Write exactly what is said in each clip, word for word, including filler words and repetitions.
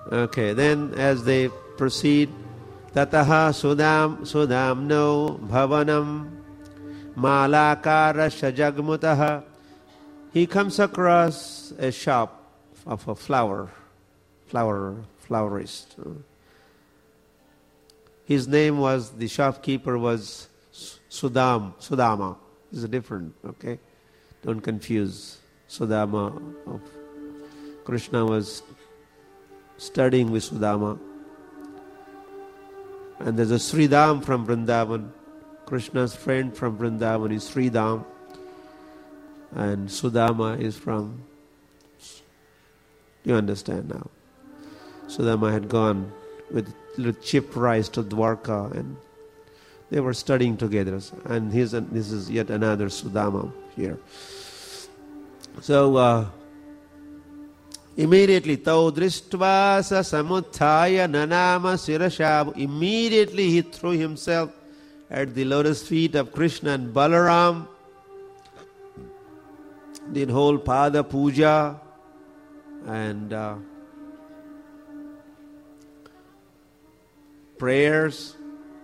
Okay, then as they proceed, Tataha Sudam Sudamno Bhavanam Malakara Shajagmutaha. He comes across a shop of a flower, flower, flowerist. His name was, the shopkeeper was Sudam, Sudama. It's different, okay? Don't confuse. Sudama of Krishna was studying with Sudama. And there's a Sridham from Vrindavan. Krishna's friend from Vrindavan is Sridham. And Sudama is from, you understand now. Sudama had gone with little cheap rice to Dwarka, and they were studying together. And his, this is yet another Sudama here. So, uh, immediately, Tau Dristvasa Samuthaya Nanama Sirashabu. Immediately he threw himself at the lotus feet of Krishna and Balaram, did whole Pada Puja, and uh, prayers.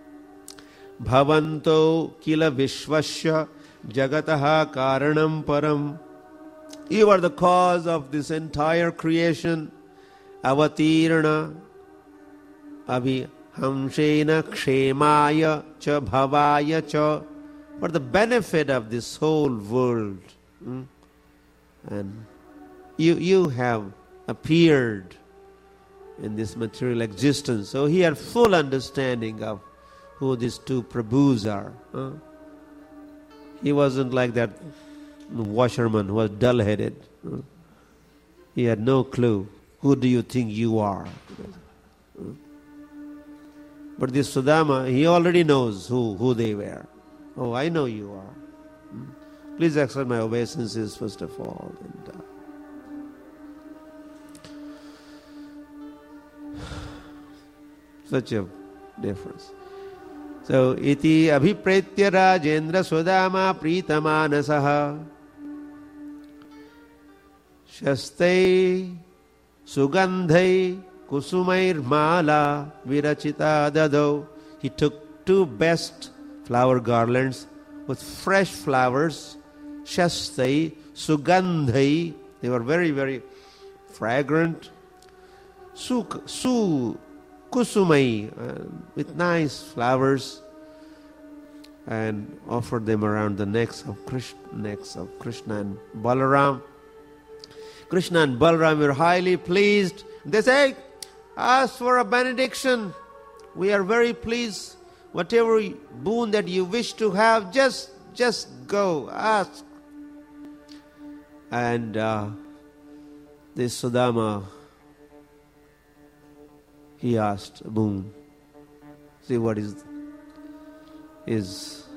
Bhavanto kila vishvasya jagataha karanam param. You are the cause of this entire creation. Avatirana abhi hamshena kshemaya cha bhavaya cha. For the benefit of this whole world. Hmm? And you, you have appeared in this material existence. So he had full understanding of who these two Prabhus are. Huh? He wasn't like that washerman who was dull-headed. Huh? He had no clue. Who do you think you are? Huh? But this Sudama, he already knows who, who they were. Oh, I know you are. Hmm? Please accept my obeisances first of all. And, uh, such a difference. So, iti abhipretya Rajendra Sudama Pritamanasaha Shastei Sugandhai Kusumair Mala Virachita Dado. He took two best flower garlands with fresh flowers. Shastei Sugandhai. They were very, very fragrant. Su, su Kusumai, uh, with nice flowers, and offered them around the necks of Krishna, necks of Krishna and Balaram. Krishna and Balaram were highly pleased. They say, ask for a benediction. We are very pleased. Whatever boon that you wish to have, just, just go, ask. And uh, this Sudama, he asked a boon. See what is is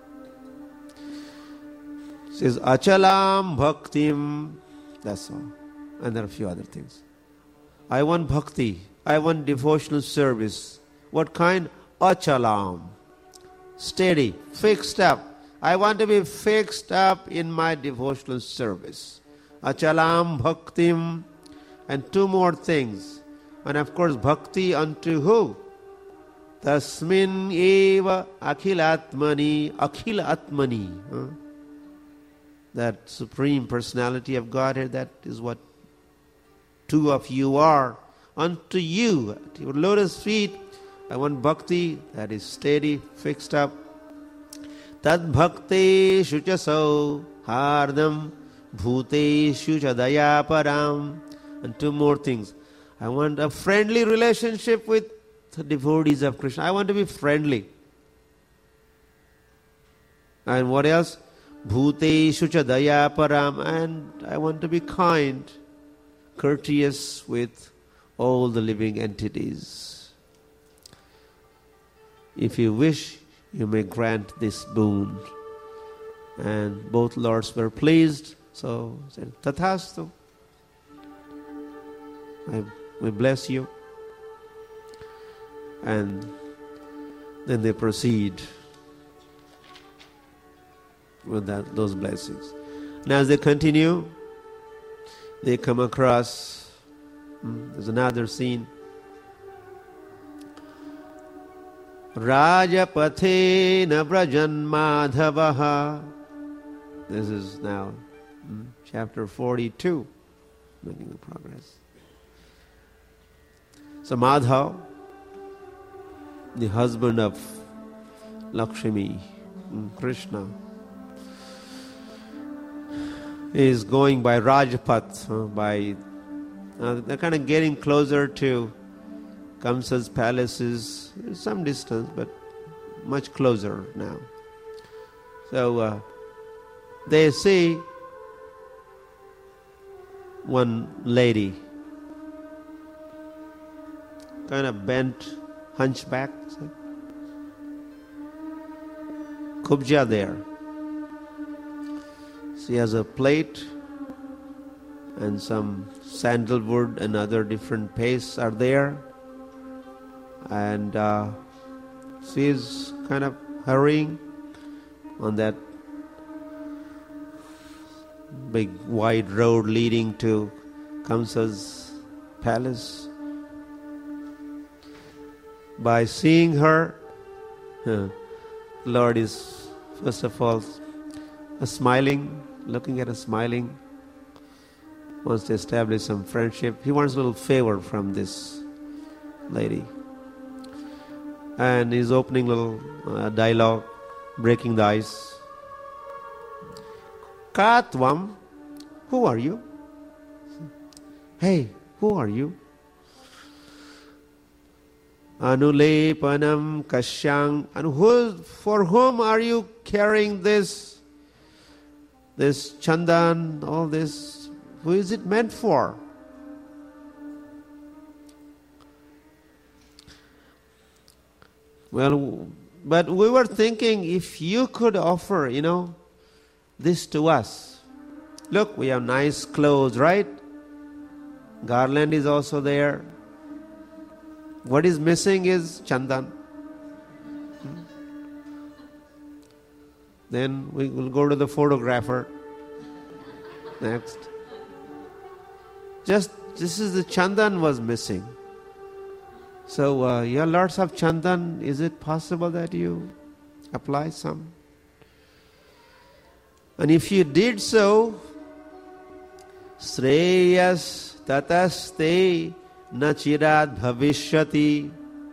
says Achalam Bhaktim. That's all. And there are a few other things. I want bhakti. I want devotional service. What kind? Achalam. Steady, fixed up. I want to be fixed up in my devotional service. Achalam Bhaktim. And two more things. And of course, bhakti unto who? Tasmin eva akhilatmani, akhilatmani. Huh? That supreme personality of Godhead, that is what two of you are. Unto you, at your lotus feet, I want bhakti that is steady, fixed up. Tad bhakti shuchaso hardam bhute shuchadaya param. And two more things. I want a friendly relationship with the devotees of Krishna. I want to be friendly. And what else? Bhuteshu cha daya param. And I want to be kind, courteous with all the living entities. If you wish, you may grant this boon. And both lords were pleased. So said, Tathastu. I We bless you. And then they proceed with that, those blessings. And as they continue, they come across, hmm, there's another scene. Rajapathena Brajan Madhavaha. This is now hmm, chapter forty-two, making the progress. So Madhav, the husband of Lakshmi, Krishna, is going by Rajpath, uh, by uh, they're kind of getting closer to Kamsa's palaces, some distance, but much closer now. So uh, they see one lady, kind of bent, hunchback, Kubja there. She has a plate and some sandalwood and other different pastes are there. And uh, she is kind of hurrying on that big wide road leading to Kamsa's palace. By seeing her, uh, Lord is first of all a smiling, looking at her smiling, wants to establish some friendship. He wants a little favor from this lady. And he's opening a little uh, dialogue, breaking the ice. Katvam, who are you? Hey, who are you? Anulepanam kasyang. And who, for whom are you carrying this, this chandan, all this? Who is it meant for? Well, but we were thinking if you could offer, you know, this to us. Look, we have nice clothes, right? Garland is also there. What is missing is chandan. Hmm? Then we will go to the photographer. Next. Just, this is the chandan was missing. So, uh, you have lots of chandan. Is it possible that you apply some? And if you did so, Shreyas tataste nachirad bhavishyati.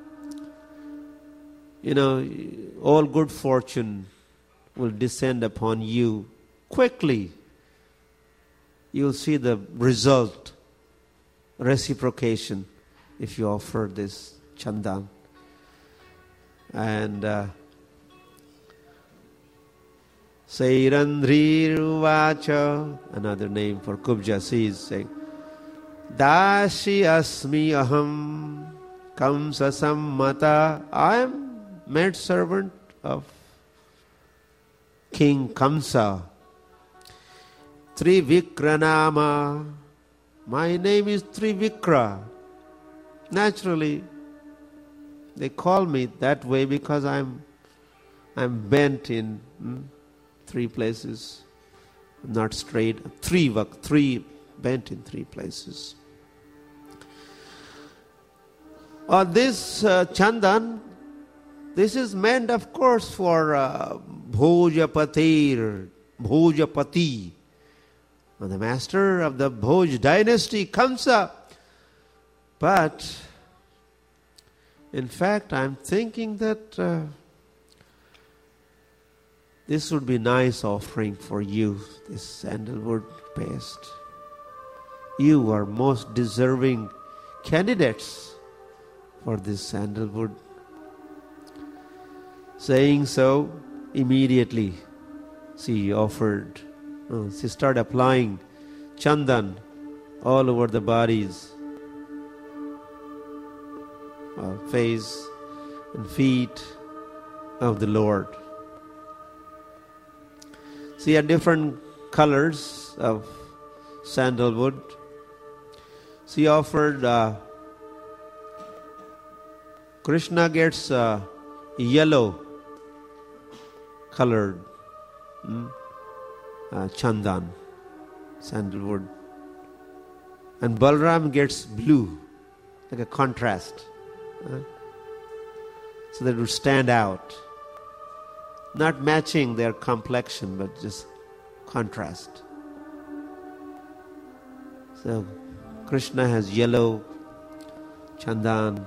You know, all good fortune will descend upon you quickly. You'll see the result, reciprocation, if you offer this chandan. And uh, Sairandhri Ruvacha, another name for Kubja, she is saying, Dashi asmi aham kamsa sammata. I am maid servant of King Kamsa. Trivikranama. My name is Trivikra. Naturally, they call me that way because I'm I'm bent in hmm, three places. I'm not straight. Three vak, three bent in three places. Uh, this uh, chandan, this is meant, of course, for uh, Bhojapatir, Bhojapati, the master of the Bhoj dynasty, Kamsa. But, in fact, I'm thinking that uh, this would be a nice offering for you, this sandalwood paste. You are most deserving candidates for this sandalwood. Saying so, immediately she offered, uh, she started applying chandan all over the bodies, uh, face and feet of the Lord. She had different colors of sandalwood. She offered, uh, Krishna gets uh, yellow colored hmm, uh, chandan, sandalwood. And Balram gets blue, like a contrast. Uh, so that it would stand out. Not matching their complexion, but just contrast. So Krishna has yellow chandan,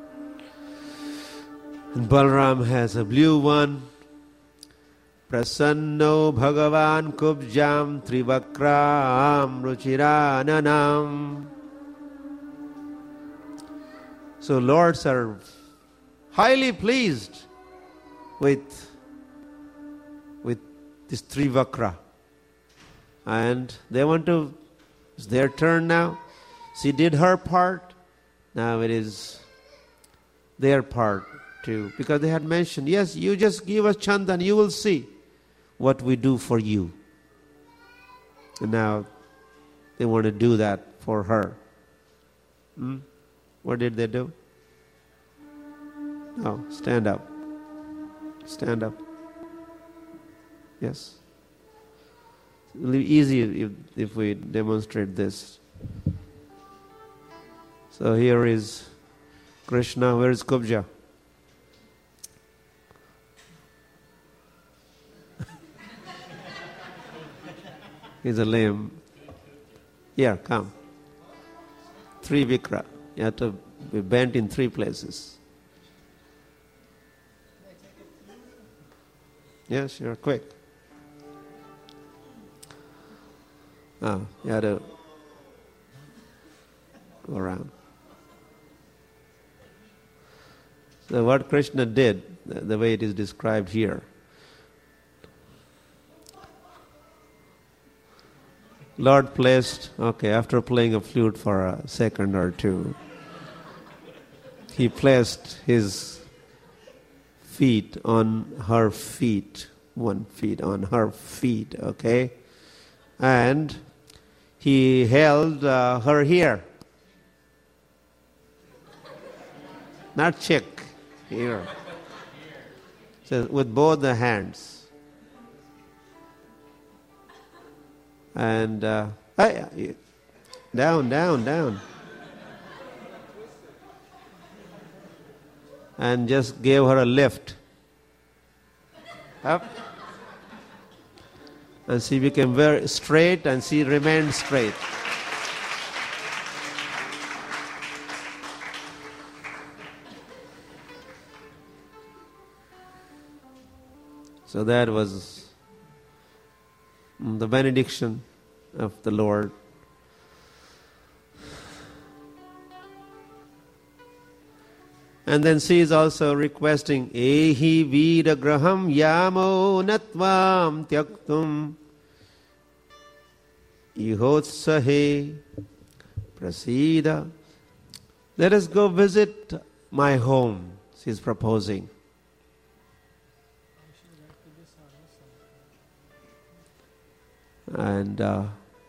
and Balram has a blue one. Prasanno Bhagavan Kubjam Trivakram Ruchirananam. So lords are highly pleased with, with this Trivakra. And they want to, it's their turn now. She did her part. Now it is their part too. Because they had mentioned, yes, you just give us chandan, you will see what we do for you. And now they want to do that for her. Hmm? What did they do? No, stand up. Stand up. Yes. It'll be easy if, if we demonstrate this. So here is Krishna. Where is Kubja? He's a lame. Here, come. Three vikra. You have to be bent in three places. Yes, you're quick. Ah, you have to go around. So what Krishna did, the, the way it is described here, Lord placed, okay, after playing a flute for a second or two, he placed his feet on her feet, one feet on her feet, okay? And he held uh, her here. Not cheek, here. So with both the hands. And uh, hey, down, down, down. And just gave her a lift. Up. And she became very straight, and she remained straight. So that was the benediction of the Lord. And then she is also requesting, Ehi Vida Graham Yamo Natvam Tyaktum Ihotsahe Prasida. Let us go visit my home, she is proposing. And uh,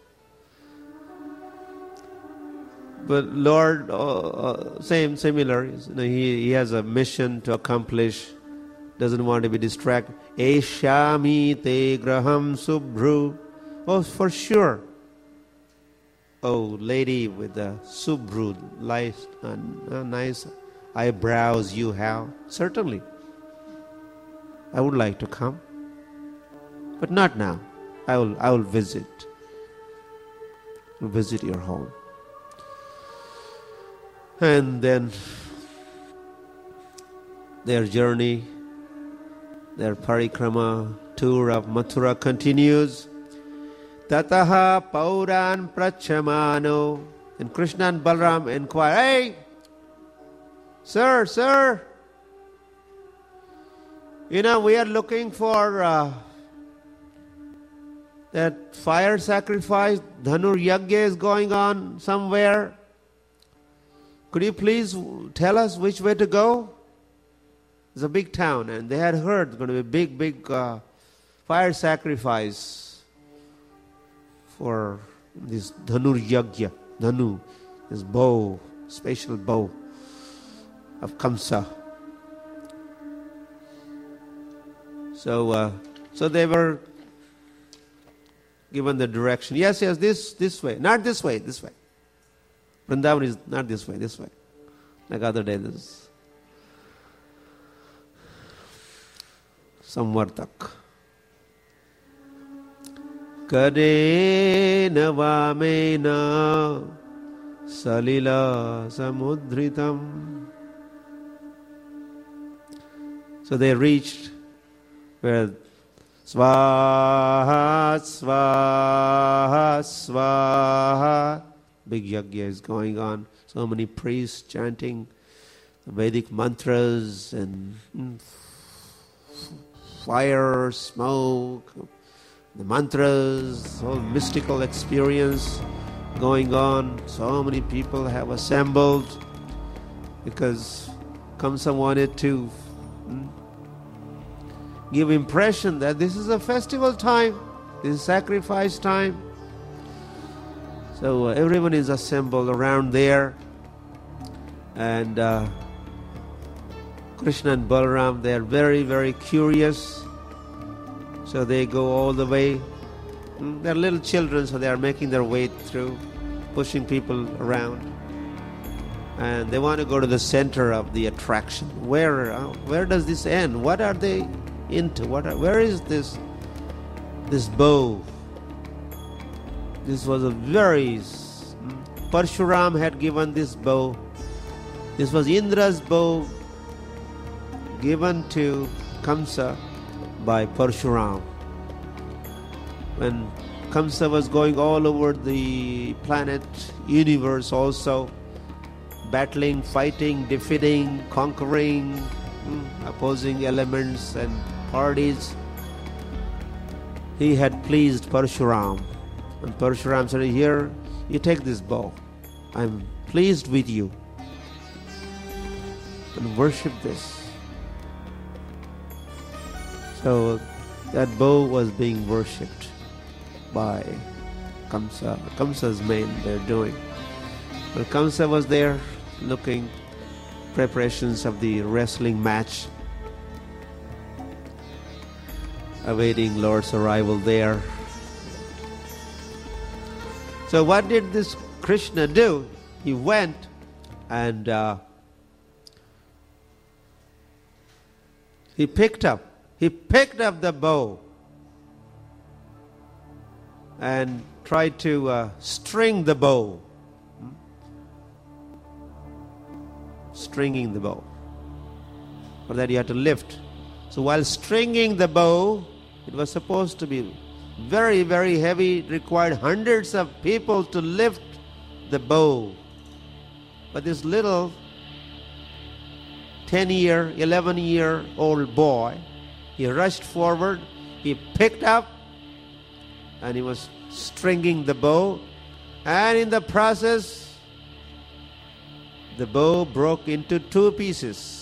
but Lord, uh, uh, same, similar. You know, he, he has a mission to accomplish. Doesn't want to be distracted. Eshami te graham subhru. Oh, for sure. Oh, lady with the subhru, nice, uh, nice eyebrows you have. Certainly, I would like to come, but not now. I will, I will visit. Visit your home. And then their journey, their parikrama tour of Mathura continues. Tataha pauran prachamano. And Krishna and Balram inquire, hey, sir, sir, you know, we are looking for uh, that fire sacrifice, Dhanur Yagya is going on somewhere. Could you please tell us which way to go? It's a big town, and they had heard there's going to be a big, big uh, fire sacrifice for this Dhanur Yagya, Dhanu, this bow, special bow of Kamsa. So, uh, so they were given the direction. Yes, yes, this this way. Not this way, this way. Vrindavan is not this way, this way. Like other days. Samvartak. Kadena vamena salila samudritam. So they reached where Swaha, Swaha, Swaha. Big yajna is going on. So many priests chanting Vedic mantras and fire, smoke, the mantras, whole mystical experience going on. So many people have assembled because Kamsa wanted to hmm, give impression that this is a festival time, this is sacrifice time. So uh, everyone is assembled around there, and uh, Krishna and Balaram, they are very, very curious. So they go all the way. They're little children, so they are making their way through, pushing people around. And they want to go to the center of the attraction. Where, uh, where does this end? What are they into? What are, where is this, this bow? This was a very... Parshuram had given this bow. This was Indra's bow given to Kamsa by Parshuram. When Kamsa was going all over the planet, universe also, battling, fighting, defeating, conquering, hmm, opposing elements and parties, he had pleased Parshuram. And Parshuram said, here, you take this bow. I'm pleased with you. And worship this. So that bow was being worshipped by Kamsa. Kamsa's men, they're doing. But Kamsa was there looking, preparations of the wrestling match, awaiting Lord's arrival there. So what did this Krishna do? He went and uh, he picked up, he picked up the bow and tried to uh, string the bow. Hmm? Stringing the bow. For that you had to lift. So while stringing the bow, it was supposed to be very, very heavy. It required hundreds of people to lift the bow. But this little ten-year, eleven-year-old boy, he rushed forward, he picked up, and he was stringing the bow. And in the process, the bow broke into two pieces.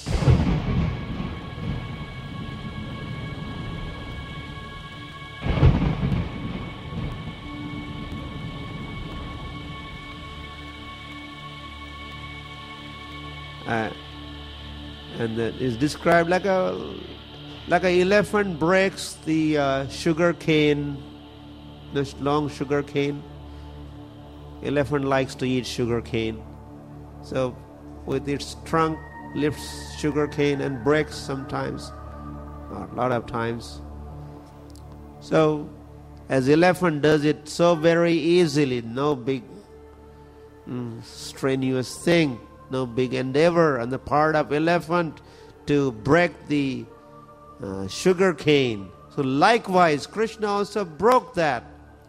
Uh, and it is described like a like an elephant breaks the uh, sugar cane, the long sugar cane. Elephant likes to eat sugar cane, so with its trunk lifts sugar cane and breaks sometimes, a lot of times. So as elephant does it so very easily, no big mm, strenuous thing. No big endeavor on the part of elephant to break the uh, sugar cane. So likewise, Krishna also broke that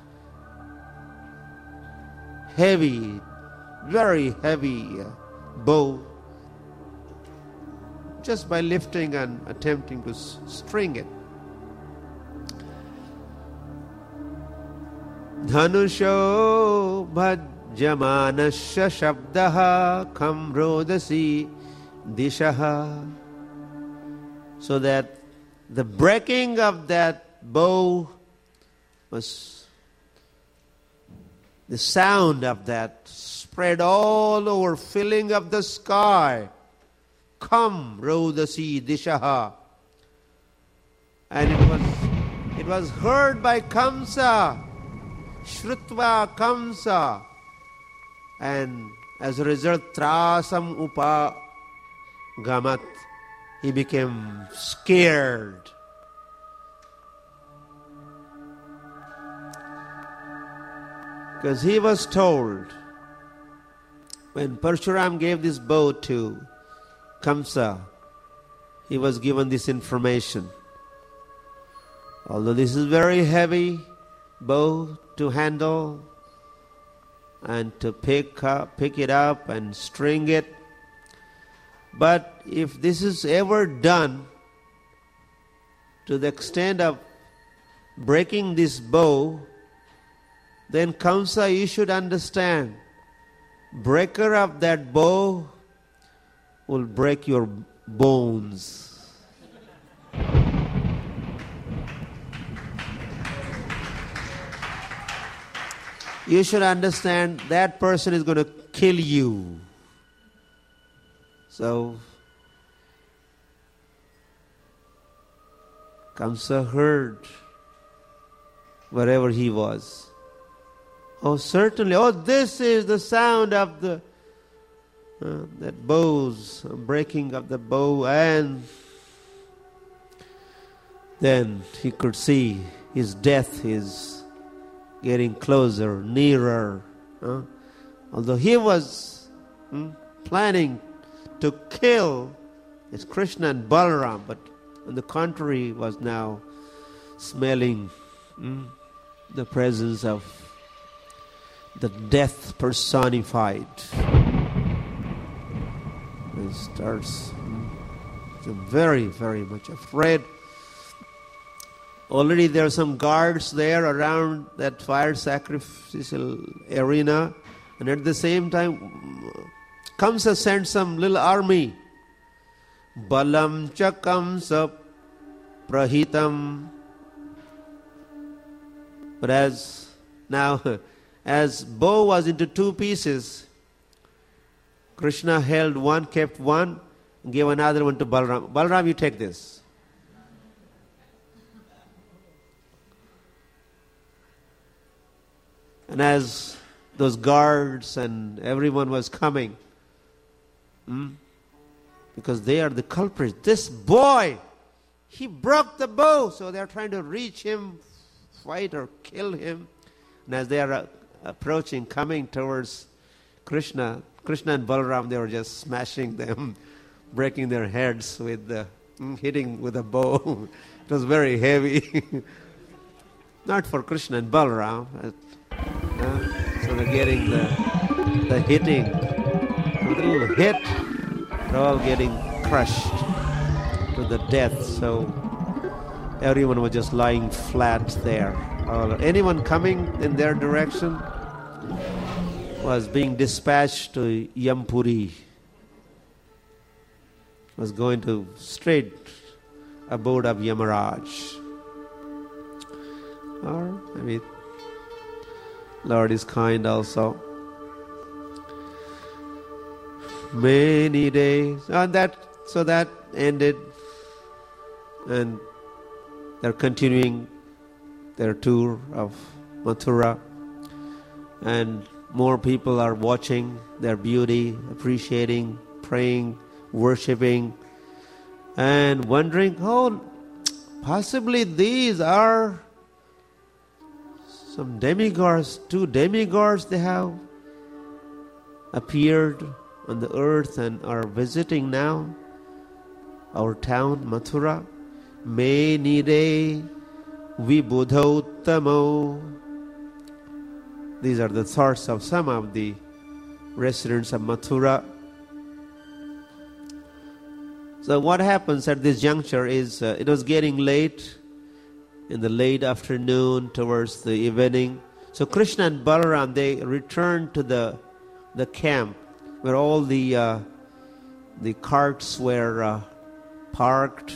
heavy, very heavy uh, bow just by lifting and attempting to s- string it. Dhanusho bhaj Jamanasya shabdaha kham rodasi dishaha. So that the breaking of that bow was, the sound of that spread all over, filling up the sky. Kham rodasi dishaha. And it was, it was heard by Kamsa. Shrutva Kamsa. And as a result, trasam upa gamat, he became scared. Because he was told, when Parshuram gave this bow to Kamsa, he was given this information. Although this is very heavy bow to handle and to pick up, pick it up and string it, but if this is ever done to the extent of breaking this bow, then Kamsa, you should understand, breaker of that bow will break your bones. You should understand that person is going to kill you. So, Kamsa heard wherever he was. Oh, certainly. Oh, this is the sound of the uh, that bows, breaking of the bow, and then he could see his death is getting closer, nearer. Huh? Although he was hmm, planning to kill it's Krishna and Balaram, but on the contrary was now smelling hmm, the presence of the death personified. He starts hmm, very, very much afraid. Already there are some guards there around that fire sacrificial arena, and at the same time Kamsa sent some little army. Balam cha Kamsa prahitam. But as now, as bow was into two pieces, Krishna held one, kept one, and gave another one to Balaram. Balaram, you take this. And as those guards and everyone was coming, hmm, because they are the culprits. This boy, he broke the bow, so they are trying to reach him, fight or kill him. And as they are uh, approaching, coming towards Krishna, Krishna and Balaram, they were just smashing them, breaking their heads with the, mm, hitting with a bow. It was very heavy. Not for Krishna and Balaram. Uh, so they're getting the, the hitting. With a little hit, they're all getting crushed to the death. So everyone was just lying flat there. Or anyone coming in their direction was being dispatched to Yampuri. Was going to straight abode of Yamaraj. Or I mean, Lord is kind also. Many days, and that so that ended, and they're continuing their tour of Mathura, and more people are watching their beauty, appreciating, praying, worshipping, and wondering, oh, possibly these are some demigods, two demigods they have appeared on the earth and are visiting now our town, Mathura. Me nire vibudhauttamo. These are the thoughts of some of the residents of Mathura. So what happens at this juncture is uh, it was getting late in the late afternoon towards the evening. So Krishna and Balaram, they returned to the the camp where all the uh, the carts were uh, parked,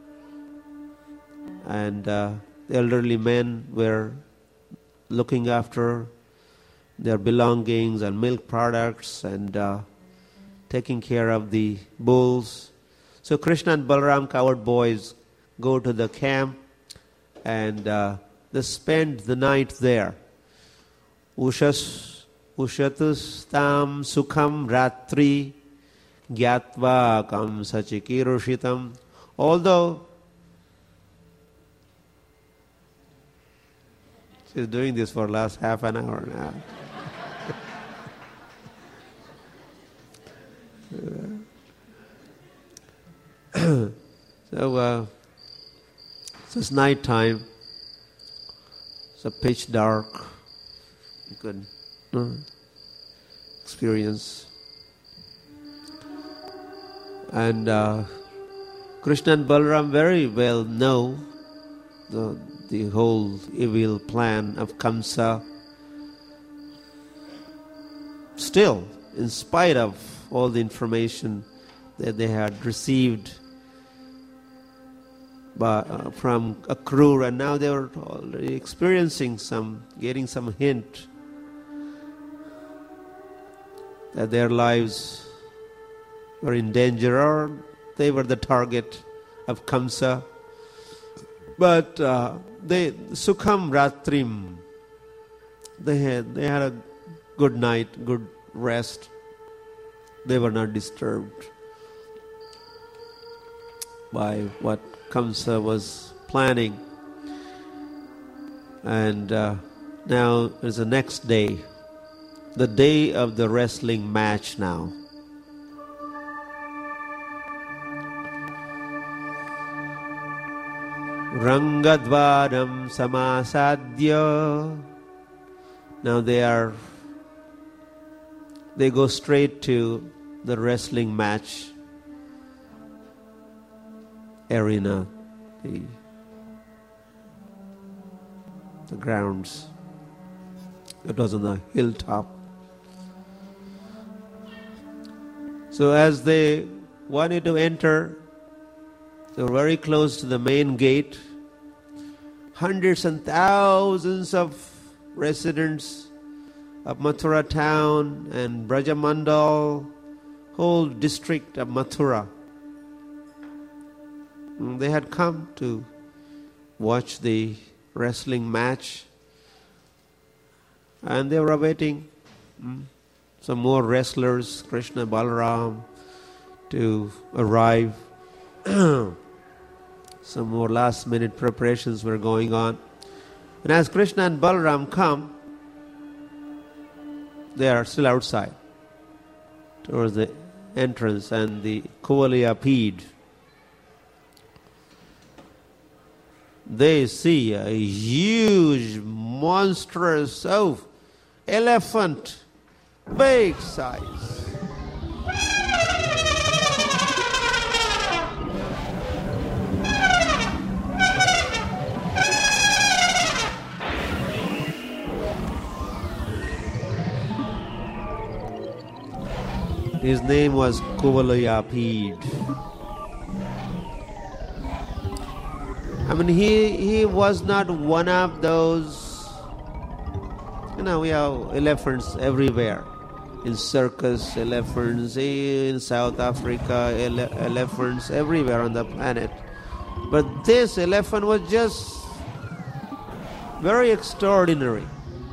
and uh, the elderly men were looking after their belongings and milk products and uh, taking care of the bulls. So Krishna and Balaram, cowherd boys, go to the camp and uh, they spend the night there. Ushas Ushatus tam sukham ratri gyatva kam sachikirushitam. Although She's doing this for the last half an hour now. so, uh, so it's night time. It's a pitch dark. You could uh, experience. And uh, Krishna and Balaram very well know the, the whole evil plan of Kamsa. Still, in spite of all the information that they had received by, uh, from Akrura, and now they were already experiencing some, getting some hint that their lives were in danger, or they were the target of Kamsa. But uh, they, Sukham Ratrim, they had, they had a good night, good rest. They were not disturbed by what Kamsa was planning. And uh, now it's the next day, the day of the wrestling match now. Rangadvaram samasadya. Now they are, they go straight to the wrestling match arena, the, the grounds. It was on the hilltop. So as they wanted to enter, they were very close to the main gate. Hundreds and thousands of residents of Mathura town and Brajamandal, whole district of Mathura, they had come to watch the wrestling match, and they were awaiting some more wrestlers, Krishna, Balaram, to arrive. Some more last minute preparations were going on. And as Krishna and Balaram come, they are still outside towards the entrance, and the Kuvalia Peed, they see a huge, monstrous oh, elephant, big size. His name was Kuvalayapid. I mean, he he was not one of those, you know, we have elephants everywhere. In circus, elephants, in South Africa, ele- elephants everywhere on the planet. But this elephant was just very extraordinary.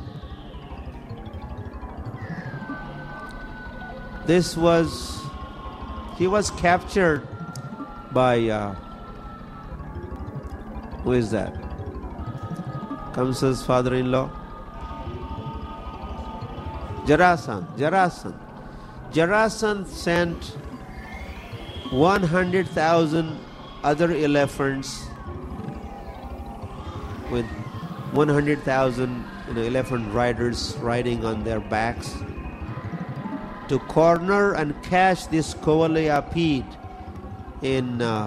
This was, he was captured by, uh, who is that? Kamsa's father-in-law? Jarasandha. Jarasandha. Jarasandha sent one hundred thousand other elephants with one hundred thousand you know, elephant riders riding on their backs to corner and catch this Kuvalayapid in uh,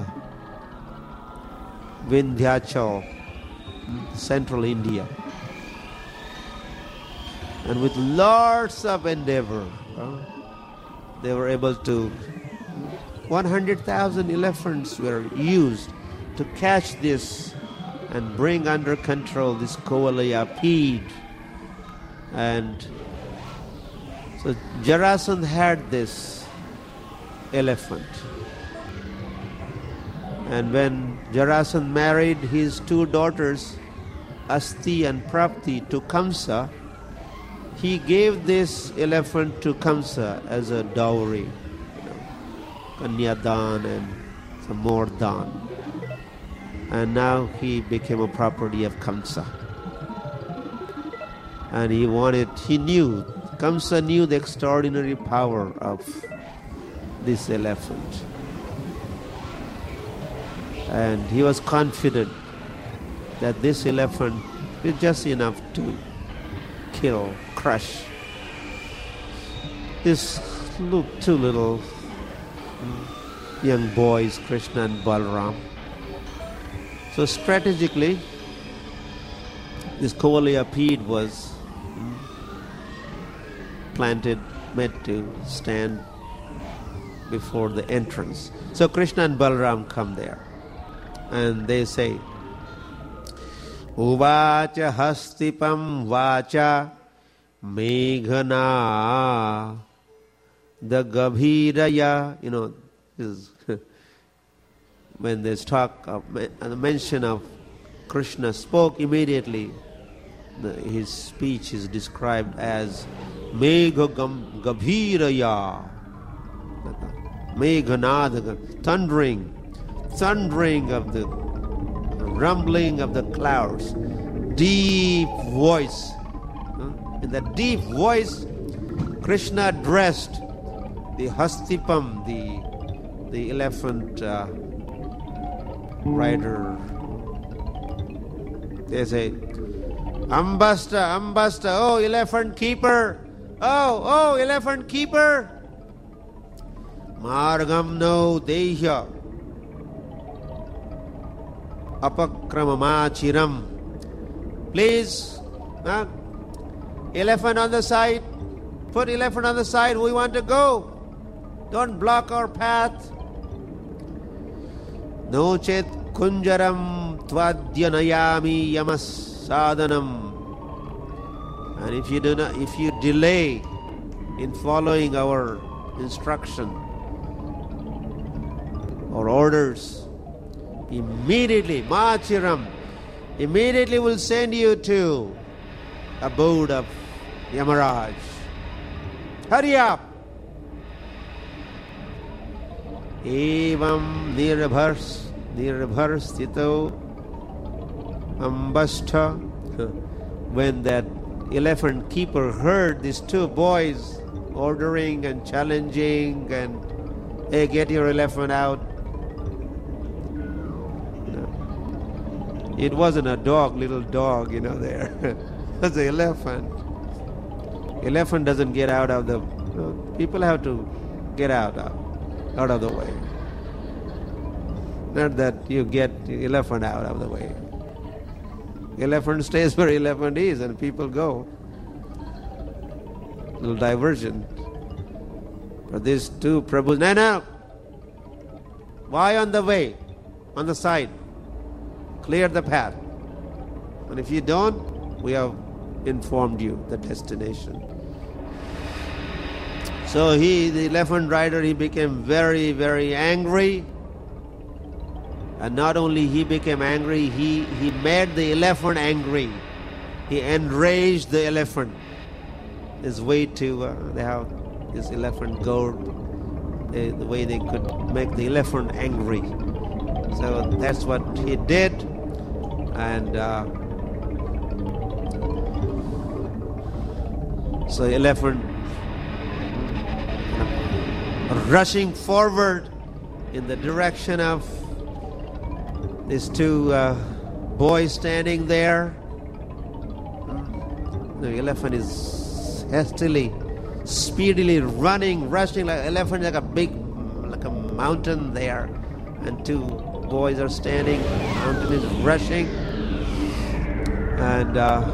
Vindhyachal, central India. And with lots of endeavor, uh, they were able to, one hundred thousand elephants were used to catch this and bring under control this Kuvalayapid. And so Jarasandha had this elephant. And when Jarasandha married his two daughters, Asti and Prapti, to Kamsa, he gave this elephant to Kamsa as a dowry, you know, Kanyadan and some more dan. And now he became a property of Kamsa. And he wanted, he knew, Kamsa knew the extraordinary power of this elephant. And he was confident that this elephant is just enough to kill, crush these two little young boys, Krishna and Balram. So strategically, this Kovalya peat was planted, made to stand before the entrance. So Krishna and Balram come there, and they say, Uvacha hastipam vacha meghana the gabhiraya. You know, this is when there's talk of the mention of Krishna spoke, immediately the, his speech is described as Megha Gabhiraya, Meghanada, thundering, thundering of the rumbling of the clouds, deep voice. In that deep voice, Krishna addressed the Hastipam, the the elephant uh, rider. They say, Ambasta, Ambasta, oh elephant keeper, oh, oh elephant keeper, Margam no Dehya, Apakramamachiram. Please, huh? Elephant on the side, put elephant on the side, we want to go. Don't block our path. No chet kunjaram tvadyanayami yamas sadhanam. And if you do not, if you delay in following our instruction or orders, immediately, machiram, immediately will send you to abode of Yamaraj. Hurry up! Evam nirbhars nirbhar stito ambastha. When that elephant keeper heard these two boys ordering and challenging and, hey, get your elephant out. No. It wasn't a dog, little dog, you know, there. It was an elephant. Elephant doesn't get out of the... No, people have to get out of, out of the way. Not that you get the elephant out of the way. Elephant stays where elephant is and people go. Little diversion. But these two Prabhus, no, no. Why on the way? On the side. Clear the path. And if you don't, we have informed you the destination. So he, the elephant rider, he became very, very angry. And not only he became angry, he, he made the elephant angry. He enraged the elephant. His way to, uh, they have this elephant goad, the, the way they could make the elephant angry. So that's what he did. And uh, so the elephant rushing forward in the direction of these two uh, boys standing there. The elephant is hastily, speedily running, rushing like elephant, like a big, like a mountain there. And two boys are standing. The mountain is rushing, and uh,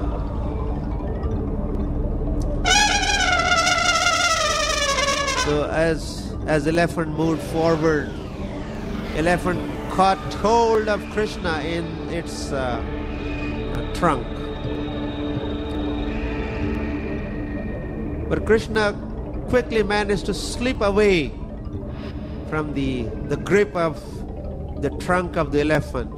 so as as elephant moved forward, elephant caught hold of Krishna in its uh, trunk. But Krishna quickly managed to slip away from the, the grip of the trunk of the elephant.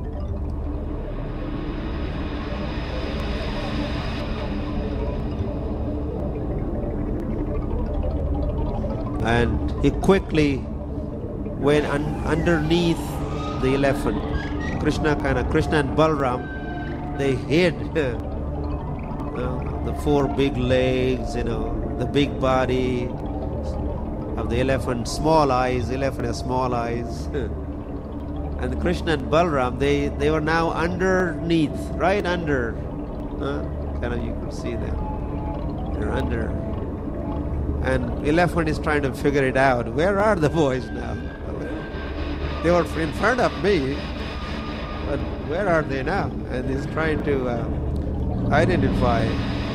And he quickly went un- underneath the elephant. Krishna kind of, Krishna and Balram, they hid uh, the four big legs, you know, the big body of the elephant, small eyes, elephant has small eyes. And Krishna and Balram, they, they were now underneath, right under. Huh? Kind of, you could see them. They're under. And elephant is trying to figure it out. Where are the boys now? They were in front of me, but where are they now? And he's trying to uh, identify.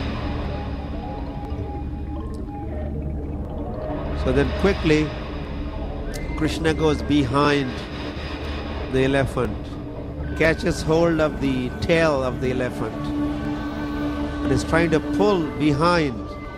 So then quickly, Krishna goes behind the elephant, catches hold of the tail of the elephant, and is trying to pull behind.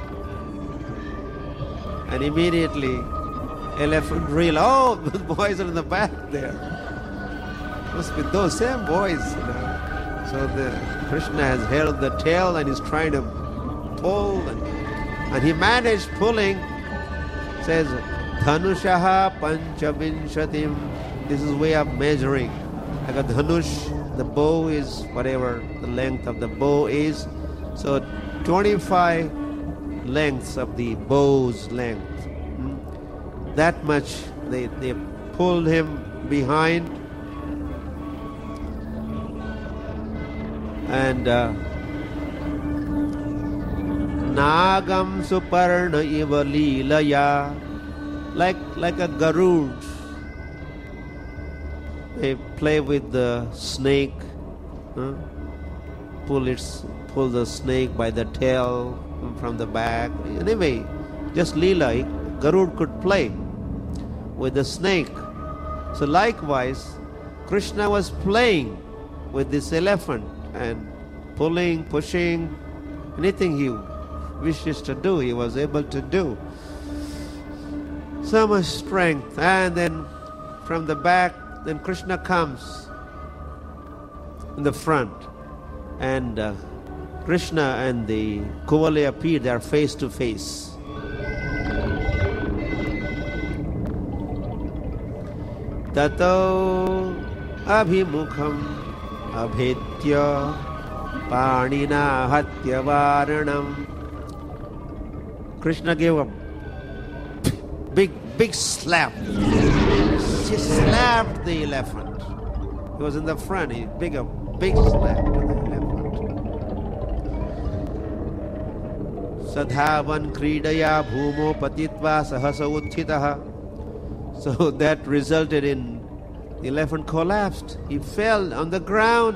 And immediately, elephant realized, oh, the boys are in the back there. Must be those same boys. You know. So the Krishna has held the tail and is trying to pull, and, and he managed pulling. Says, Dhanushaha panchavinshatim. This is way of measuring. Like a dhanush, the bow is whatever the length of the bow is. So twenty-five lengths of the bow's length. Hmm? That much they, they pulled him behind. And uh, Nagam Suparna Iva Leelaya, like like a Garud. They play with the snake, huh? pull its, pull the snake by the tail from the back. Anyway, just Leela, Garud could play with the snake. So likewise, Krishna was playing with this elephant and pulling, pushing, anything he wishes to do, he was able to do. So much strength. And then from the back, then Krishna comes in the front, and uh, Krishna and the Kuvali appear, they are face to face. Tato abhimukham abhetya panina hatya varanam. Krishna gave a big, big slap. He slapped the elephant. He was in the front. He big a big slap to the elephant. Sadhavan kridaya bhumo patitva sahasa utthitaha. So that resulted in the elephant collapsed. He fell on the ground.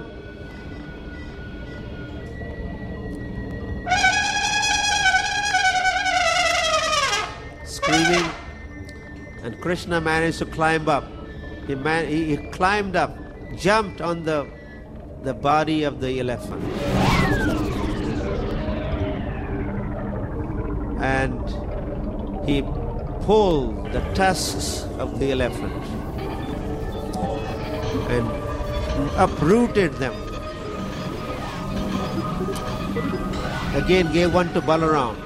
Screaming. And Krishna managed to climb up. He, man, he, he climbed up, jumped on the, the body of the elephant. And he pulled the tusks of the elephant and uprooted them. Again gave one to Balaram.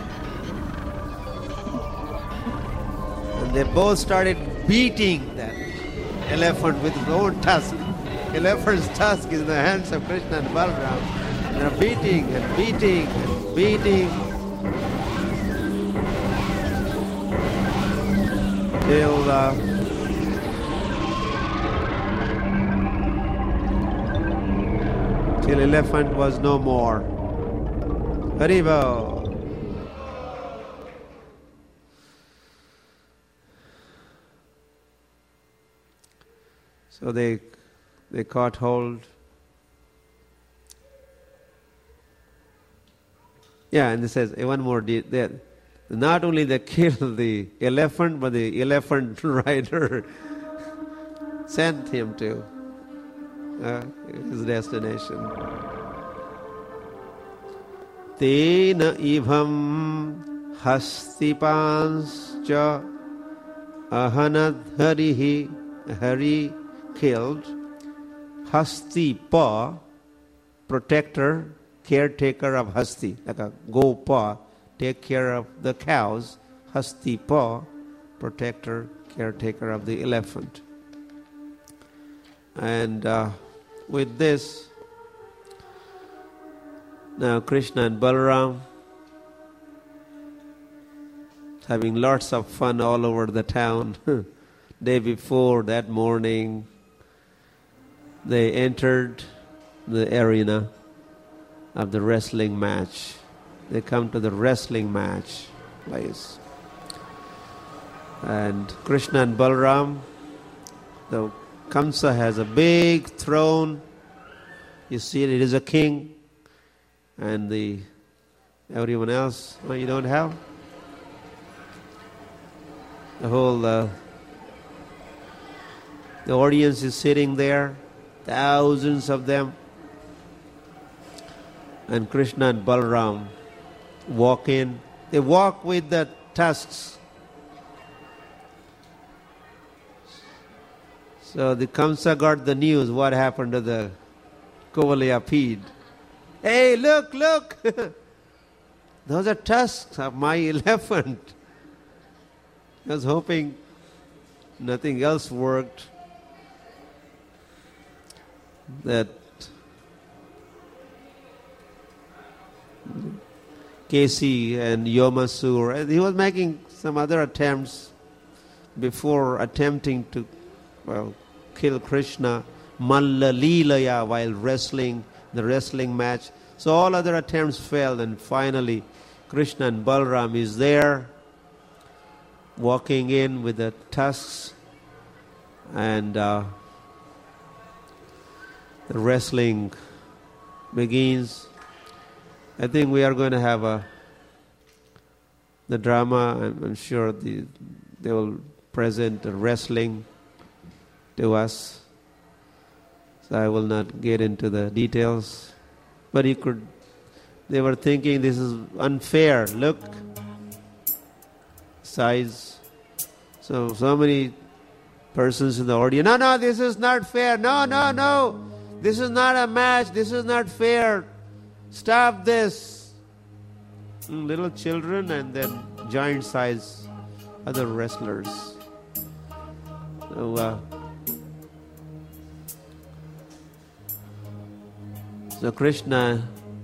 They both started beating that elephant with his own tusk. Elephant's tusk is in the hands of Krishna and Balaram. They're beating and beating and beating till uh, till elephant was no more. Haribo. So they they caught hold. Yeah, and it says one more deed that not only they killed the elephant, but the elephant rider sent him to uh, his destination. Tena ivam hastipanscha ahanadharihi. Hari killed. Hastipa, protector, caretaker of Hasti, like a Gopa, take care of the cows. Hastipa, protector, caretaker of the elephant. And uh, with this, Now Krishna and Balaram having lots of fun all over the town. Day before, that morning, they entered the arena of the wrestling match. They come to the wrestling match place. And Krishna and Balaram, the Kamsa has a big throne. You see it, it is a king. And the everyone else, well, you don't have? The whole uh, the audience is sitting there, thousands of them. And Krishna and Balaram walk in. They walk with the tusks. So the Kamsa got the news what happened to the Kovalya Pede. Hey, look, look! Those are tusks of my elephant. I was hoping nothing else worked. That Kesi and Yomasur, he was making some other attempts before attempting to, well, kill Krishna, Malla Leelaya, while wrestling, the wrestling match. So all other attempts failed, and finally Krishna and Balaram is there, walking in with the tusks, and uh, the wrestling begins. I think we are going to have a the drama. I'm, I'm sure the, they will present the wrestling to us. So I will not get into the details. But you could. They were thinking this is unfair. Look, size. So so many persons in the audience. No, no, this is not fair. No, no, no. This is not a match. This is not fair. Stop this. Little children and then giant size other wrestlers. So, uh, so Krishna,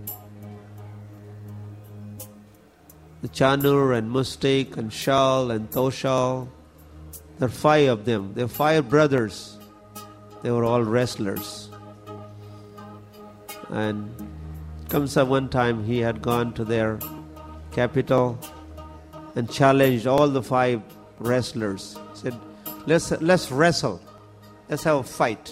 the Chanur and Mustik and Shal and Toshal, there are five of them. They are five brothers. They were all wrestlers. And Kamsa, one time he had gone to their capital and challenged all the five wrestlers. He said, let's, let's wrestle. Let's have a fight.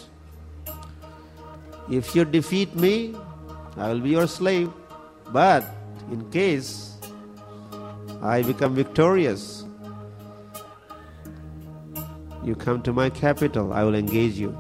If you defeat me, I will be your slave. But in case I become victorious, you come to my capital, I will engage you.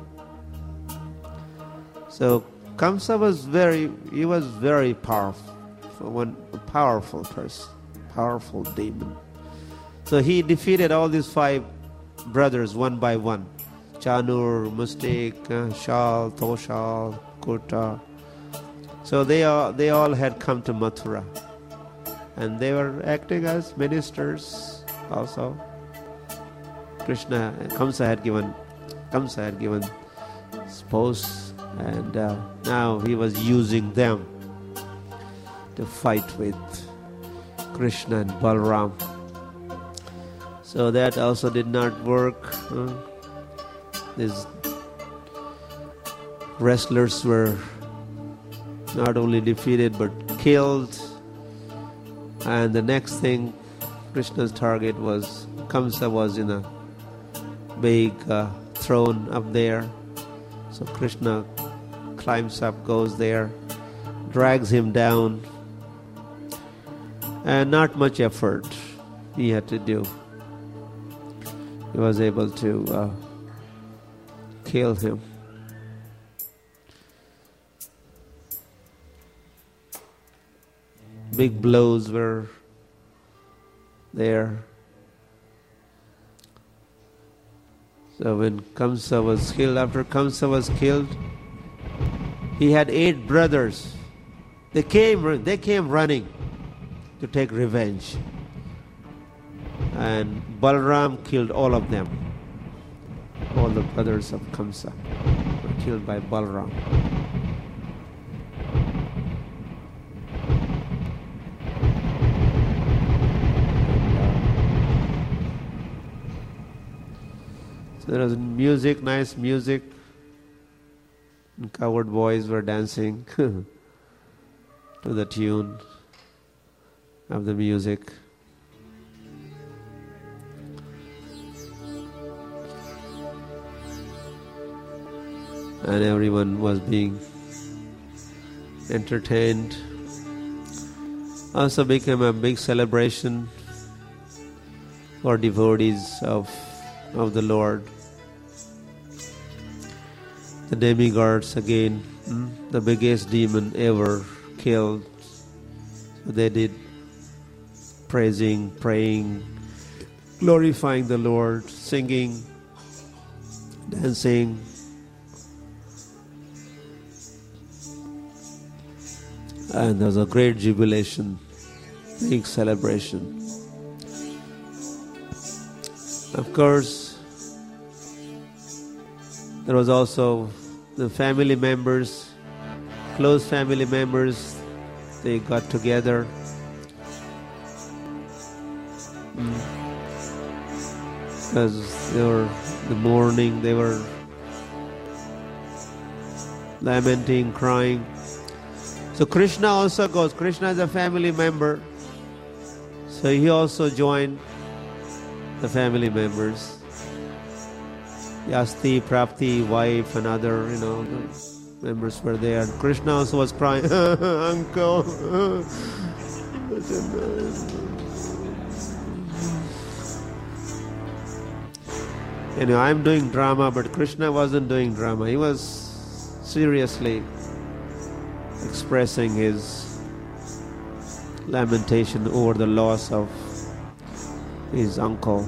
So Kamsa was very, he was very powerful, one a powerful person, powerful demon. So he defeated all these five brothers one by one. Chanur, Mustik, uh, Shal, Toshal, Kurta. So they all, they all had come to Mathura. And they were acting as ministers also. Krishna, Kamsa had given, Kamsa had given posts. And uh, now he was using them to fight with Krishna and Balaram. So that also did not work. Huh? These wrestlers were not only defeated but killed. And the next thing, Krishna's target was, Kamsa was in a big uh, throne up there. So Krishna climbs up, goes there, drags him down, and not much effort he had to do. He was able to uh, kill him. Big blows were there. So when Kamsa was killed, after Kamsa was killed, he had eight brothers. They came, they came running to take revenge. And Balaram killed all of them. All the brothers of Kamsa were killed by Balaram. So there was music, nice music. And cowherd boys were dancing to the tune of the music. And everyone was being entertained. Also became a big celebration for devotees of, of the Lord. The demigods again, hmm, the biggest demon ever killed. So they did praising, praying, glorifying the Lord, singing, dancing. And there was a great jubilation, big celebration. Of course, there was also the family members, close family members, they got together. Because they were the mourning, they were lamenting, crying. So Krishna also goes. Krishna is a family member. So he also joined the family members. Yasti, Prapti, wife, and other, you know, members were there. And Krishna also was crying, Uncle. You know, I'm doing drama, but Krishna wasn't doing drama. He was seriously expressing his lamentation over the loss of his uncle.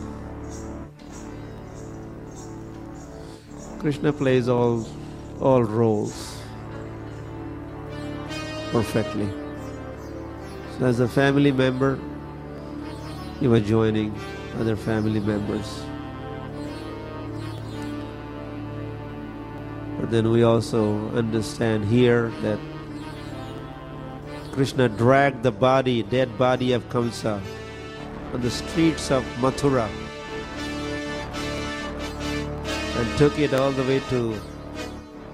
Krishna plays all all roles perfectly. So as a family member, he was joining other family members. But then we also understand here that Krishna dragged the body, dead body of Kamsa on the streets of Mathura and took it all the way to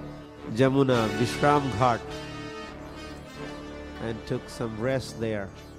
Jamuna, Vishram Ghat, and took some rest there.